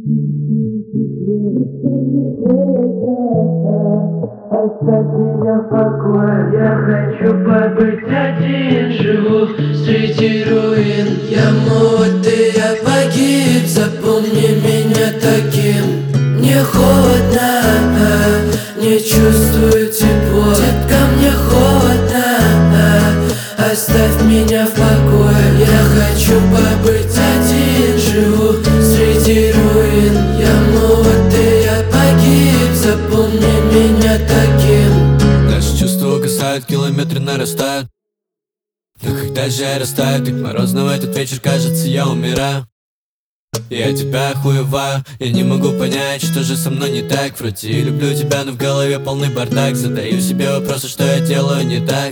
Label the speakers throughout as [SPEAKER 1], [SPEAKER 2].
[SPEAKER 1] Оставь меня в покое, я хочу побыть один.
[SPEAKER 2] Живу среди руин, я молод и я погиб. Запомни меня таким. Мне холодно, не чувствую тепло. Детка, мне холодно, оставь меня в покое. Я хочу побыть один. Живу среди руин, я молод и я погиб. Запомни меня таким.
[SPEAKER 3] Наши чувства угасают, километры нарастают. Но когда же я растаю, так морозно в этот вечер, кажется, я умираю. Я тебя охуеваю, я не могу понять, что же со мной не так. Вроде и люблю тебя, но в голове полный бардак. Задаю себе вопросы, что я делаю не так.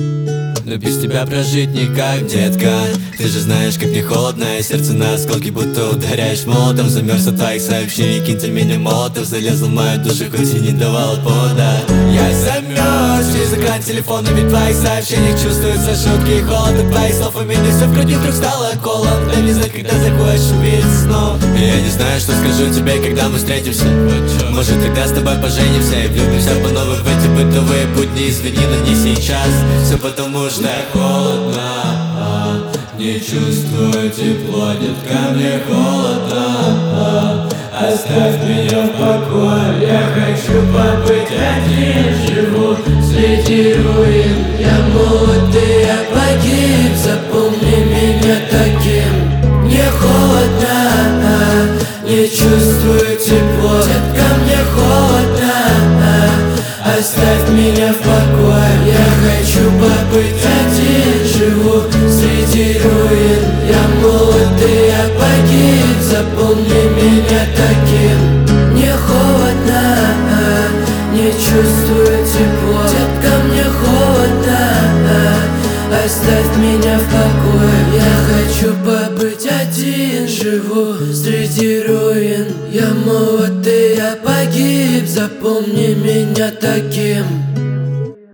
[SPEAKER 3] Но без тебя прожить никак, детка. Ты же знаешь, как мне холодно, и сердце на осколки будто ударяешь молотом. Замерз от твоих сообщений, киньте меня молотов. Залезл в мою душу, хоть и не давал повода. Я замерз через экран телефона, ведь в твоих сообщениях чувствуются шутки и холод. От твоих слов у меня все в груди вдруг стало колом. Дай мне знать, когда захочешь увидеть снова. Я не знаю, что скажу тебе, когда мы встретимся. Может, тогда с тобой поженимся и влюбимся по новой в эти бытовые будни. Извини, но не сейчас, все потому что холодно, не чувствую тепло, детка, мне холодно. Оставь меня в покое, я хочу побыть один.
[SPEAKER 2] Живу среди руин, я молод и я погиб. Запомни меня таким. Мне холодно, не чувствую тепло. Детка, мне холодно, оставь меня в покое. Я хочу побыть один. Живу среди руин, я молод и я погиб. Запомни меня таким. Мне холодно, не чувствую тепло. Детка, мне холодно, оставь меня в покое. Я хочу побыть один. Живу среди руин, я молод и я погиб. Запомни меня таким.